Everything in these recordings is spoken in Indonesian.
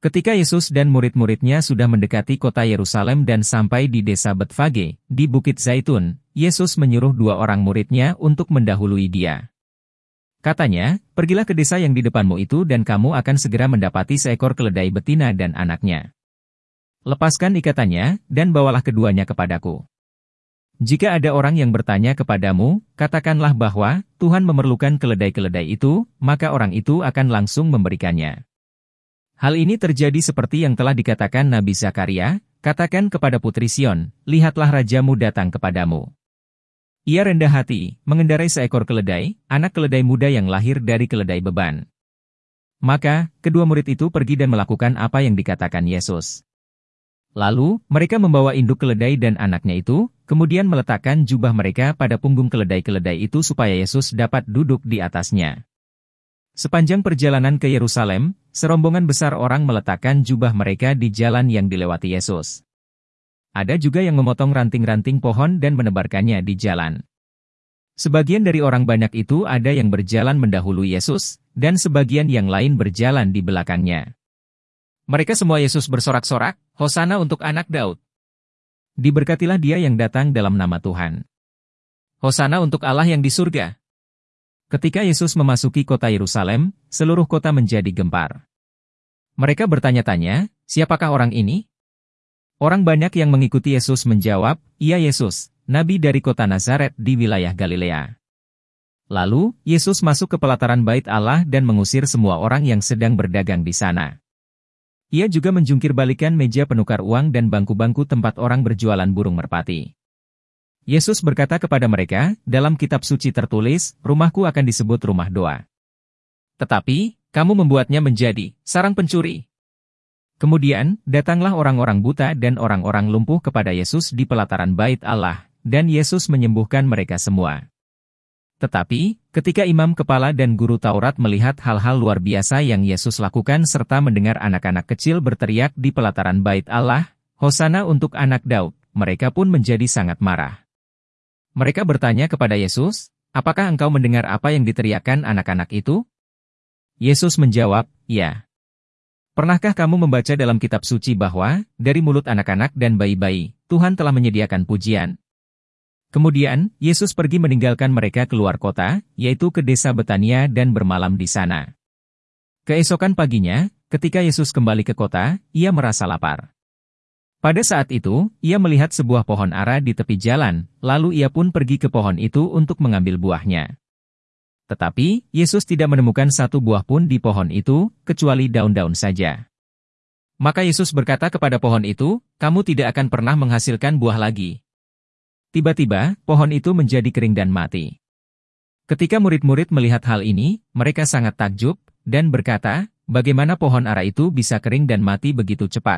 Ketika Yesus dan murid-muridnya sudah mendekati kota Yerusalem dan sampai di desa Betfage, di Bukit Zaitun, Yesus menyuruh 2 orang muridnya untuk mendahului dia. Katanya, "Pergilah ke desa yang di depanmu itu dan kamu akan segera mendapati seekor keledai betina dan anaknya. Lepaskan ikatannya, dan bawalah keduanya kepadaku. Jika ada orang yang bertanya kepadamu, katakanlah bahwa Tuhan memerlukan keledai-keledai itu, maka orang itu akan langsung memberikannya." Hal ini terjadi seperti yang telah dikatakan Nabi Zakaria, "Katakan kepada putri Sion, lihatlah rajamu datang kepadamu. Ia rendah hati, mengendarai seekor keledai, anak keledai muda yang lahir dari keledai beban." Maka, kedua murid itu pergi dan melakukan apa yang dikatakan Yesus. Lalu, mereka membawa induk keledai dan anaknya itu, kemudian meletakkan jubah mereka pada punggung keledai-keledai itu supaya Yesus dapat duduk di atasnya. Sepanjang perjalanan ke Yerusalem, serombongan besar orang meletakkan jubah mereka di jalan yang dilewati Yesus. Ada juga yang memotong ranting-ranting pohon dan menebarkannya di jalan. Sebagian dari orang banyak itu ada yang berjalan mendahului Yesus, dan sebagian yang lain berjalan di belakangnya. Mereka semua Yesus bersorak-sorak, "Hosana untuk anak Daud. Diberkatilah dia yang datang dalam nama Tuhan. Hosana untuk Allah yang di surga." Ketika Yesus memasuki kota Yerusalem, seluruh kota menjadi gempar. Mereka bertanya-tanya, "Siapakah orang ini?" Orang banyak yang mengikuti Yesus menjawab, "Ia Yesus, nabi dari kota Nazaret di wilayah Galilea." Lalu, Yesus masuk ke pelataran bait Allah dan mengusir semua orang yang sedang berdagang di sana. Ia juga menjungkir balikan meja penukar uang dan bangku-bangku tempat orang berjualan burung merpati. Yesus berkata kepada mereka, "Dalam kitab suci tertulis, rumahku akan disebut rumah doa. Tetapi, kamu membuatnya menjadi sarang pencuri." Kemudian, datanglah orang-orang buta dan orang-orang lumpuh kepada Yesus di pelataran bait Allah, dan Yesus menyembuhkan mereka semua. Tetapi, ketika imam kepala dan guru Taurat melihat hal-hal luar biasa yang Yesus lakukan serta mendengar anak-anak kecil berteriak di pelataran bait Allah, "Hosana untuk anak Daud," mereka pun menjadi sangat marah. Mereka bertanya kepada Yesus, "Apakah engkau mendengar apa yang diteriakkan anak-anak itu?" Yesus menjawab, "Ya. Pernahkah kamu membaca dalam kitab suci bahwa, dari mulut anak-anak dan bayi-bayi, Tuhan telah menyediakan pujian?" Kemudian, Yesus pergi meninggalkan mereka keluar kota, yaitu ke desa Betania dan bermalam di sana. Keesokan paginya, ketika Yesus kembali ke kota, ia merasa lapar. Pada saat itu, ia melihat sebuah pohon ara di tepi jalan, lalu ia pun pergi ke pohon itu untuk mengambil buahnya. Tetapi, Yesus tidak menemukan satu buah pun di pohon itu, kecuali daun-daun saja. Maka Yesus berkata kepada pohon itu, "Kamu tidak akan pernah menghasilkan buah lagi." Tiba-tiba, pohon itu menjadi kering dan mati. Ketika murid-murid melihat hal ini, mereka sangat takjub, dan berkata, "Bagaimana pohon ara itu bisa kering dan mati begitu cepat?"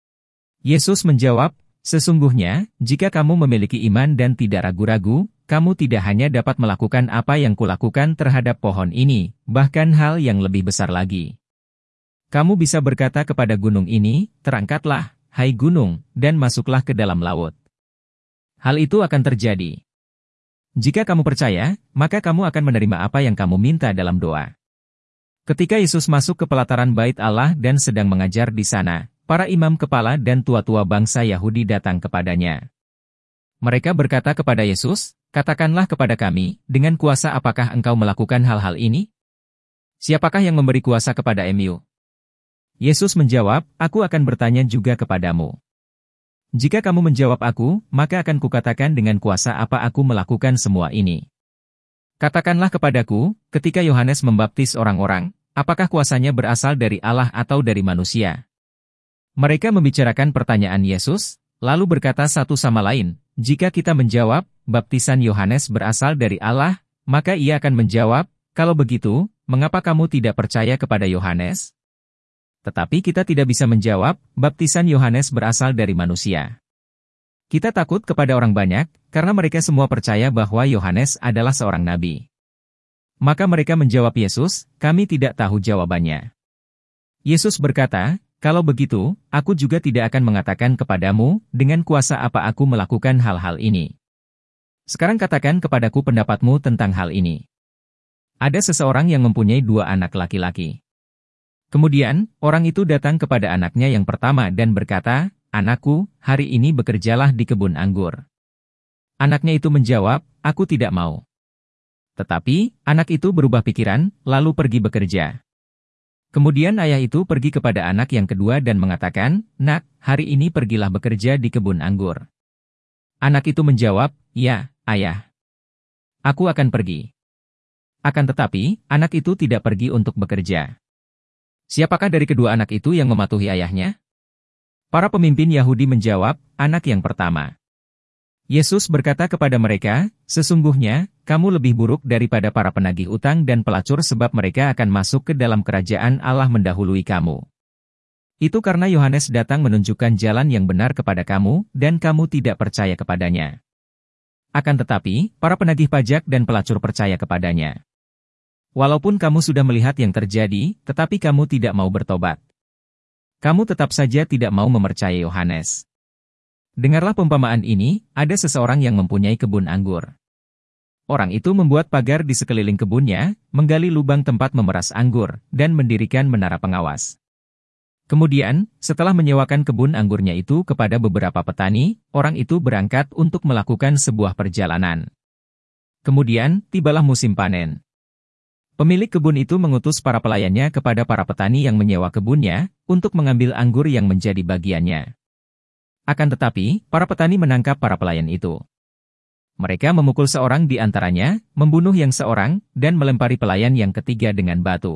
Yesus menjawab, "Sesungguhnya, jika kamu memiliki iman dan tidak ragu-ragu, kamu tidak hanya dapat melakukan apa yang kulakukan terhadap pohon ini, bahkan hal yang lebih besar lagi. Kamu bisa berkata kepada gunung ini, 'Terangkatlah, hai gunung, dan masuklah ke dalam laut.' Hal itu akan terjadi. Jika kamu percaya, maka kamu akan menerima apa yang kamu minta dalam doa." Ketika Yesus masuk ke pelataran bait Allah dan sedang mengajar di sana, para imam kepala dan tua-tua bangsa Yahudi datang kepadanya. Mereka berkata kepada Yesus, "Katakanlah kepada kami, dengan kuasa apakah engkau melakukan hal-hal ini? Siapakah yang memberi kuasa kepada MU?" Yesus menjawab, "Aku akan bertanya juga kepadamu. Jika kamu menjawab aku, maka akan kukatakan dengan kuasa apa aku melakukan semua ini. Katakanlah kepadaku, ketika Yohanes membaptis orang-orang, apakah kuasanya berasal dari Allah atau dari manusia?" Mereka membicarakan pertanyaan Yesus, lalu berkata satu sama lain, "Jika kita menjawab, baptisan Yohanes berasal dari Allah, maka ia akan menjawab, 'Kalau begitu, mengapa kamu tidak percaya kepada Yohanes?' Tetapi kita tidak bisa menjawab, baptisan Yohanes berasal dari manusia." Kita takut kepada orang banyak, karena mereka semua percaya bahwa Yohanes adalah seorang nabi. Maka mereka menjawab Yesus, "Kami tidak tahu jawabannya." Yesus berkata, "Kalau begitu, aku juga tidak akan mengatakan kepadamu, dengan kuasa apa aku melakukan hal-hal ini. Sekarang katakan kepadaku pendapatmu tentang hal ini." Ada seseorang yang mempunyai 2 anak laki-laki. Kemudian, orang itu datang kepada anaknya yang pertama dan berkata, "Anakku, hari ini bekerjalah di kebun anggur." Anaknya itu menjawab, "Aku tidak mau." Tetapi, anak itu berubah pikiran, lalu pergi bekerja. Kemudian ayah itu pergi kepada anak yang kedua dan mengatakan, "Nak, hari ini pergilah bekerja di kebun anggur." Anak itu menjawab, "Ya, ayah. Aku akan pergi." Akan tetapi, anak itu tidak pergi untuk bekerja. Siapakah dari kedua anak itu yang mematuhi ayahnya? Para pemimpin Yahudi menjawab, "Anak yang pertama." Yesus berkata kepada mereka, "Sesungguhnya, kamu lebih buruk daripada para penagih utang dan pelacur sebab mereka akan masuk ke dalam kerajaan Allah mendahului kamu. Itu karena Yohanes datang menunjukkan jalan yang benar kepada kamu, dan kamu tidak percaya kepadanya. Akan tetapi, para penagih pajak dan pelacur percaya kepadanya. Walaupun kamu sudah melihat yang terjadi, tetapi kamu tidak mau bertobat. Kamu tetap saja tidak mau mempercayai Yohanes. Dengarlah perumpamaan ini, ada seseorang yang mempunyai kebun anggur. Orang itu membuat pagar di sekeliling kebunnya, menggali lubang tempat memeras anggur, dan mendirikan menara pengawas. Kemudian, setelah menyewakan kebun anggurnya itu kepada beberapa petani, orang itu berangkat untuk melakukan sebuah perjalanan. Kemudian, tibalah musim panen. Pemilik kebun itu mengutus para pelayannya kepada para petani yang menyewa kebunnya, untuk mengambil anggur yang menjadi bagiannya. Akan tetapi, para petani menangkap para pelayan itu. Mereka memukul seorang di antaranya, membunuh yang seorang, dan melempari pelayan yang ketiga dengan batu.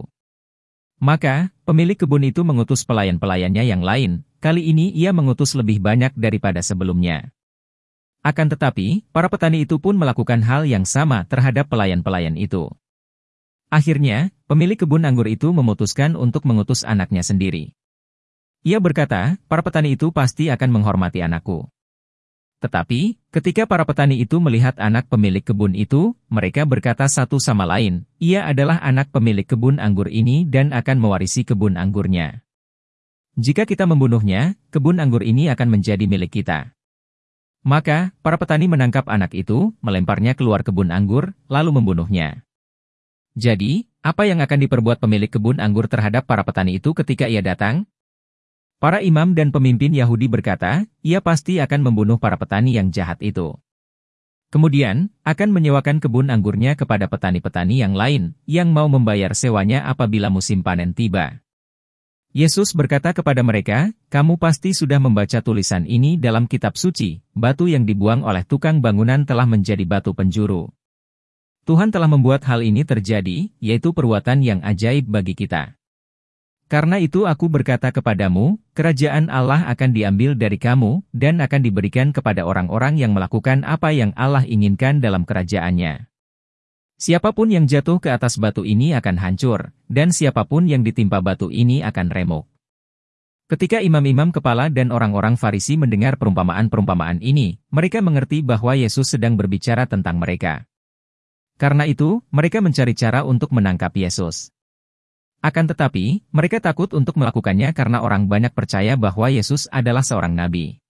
Maka, pemilik kebun itu mengutus pelayan-pelayannya yang lain, kali ini ia mengutus lebih banyak daripada sebelumnya. Akan tetapi, para petani itu pun melakukan hal yang sama terhadap pelayan-pelayan itu. Akhirnya, pemilik kebun anggur itu memutuskan untuk mengutus anaknya sendiri. Ia berkata, "Para petani itu pasti akan menghormati anakku." Tetapi, ketika para petani itu melihat anak pemilik kebun itu, mereka berkata satu sama lain, "Ia adalah anak pemilik kebun anggur ini dan akan mewarisi kebun anggurnya. Jika kita membunuhnya, kebun anggur ini akan menjadi milik kita." Maka, para petani menangkap anak itu, melemparnya keluar kebun anggur, lalu membunuhnya. Jadi, apa yang akan diperbuat pemilik kebun anggur terhadap para petani itu ketika ia datang? Para imam dan pemimpin Yahudi berkata, ia pasti akan membunuh para petani yang jahat itu. Kemudian, akan menyewakan kebun anggurnya kepada petani-petani yang lain, yang mau membayar sewanya apabila musim panen tiba. Yesus berkata kepada mereka, "Kamu pasti sudah membaca tulisan ini dalam kitab suci, batu yang dibuang oleh tukang bangunan telah menjadi batu penjuru. Tuhan telah membuat hal ini terjadi, yaitu perbuatan yang ajaib bagi kita. Karena itu aku berkata kepadamu, kerajaan Allah akan diambil dari kamu, dan akan diberikan kepada orang-orang yang melakukan apa yang Allah inginkan dalam kerajaannya. Siapapun yang jatuh ke atas batu ini akan hancur, dan siapapun yang ditimpa batu ini akan remuk." Ketika imam-imam kepala dan orang-orang Farisi mendengar perumpamaan-perumpamaan ini, mereka mengerti bahwa Yesus sedang berbicara tentang mereka. Karena itu, mereka mencari cara untuk menangkap Yesus. Akan tetapi, mereka takut untuk melakukannya karena orang banyak percaya bahwa Yesus adalah seorang nabi.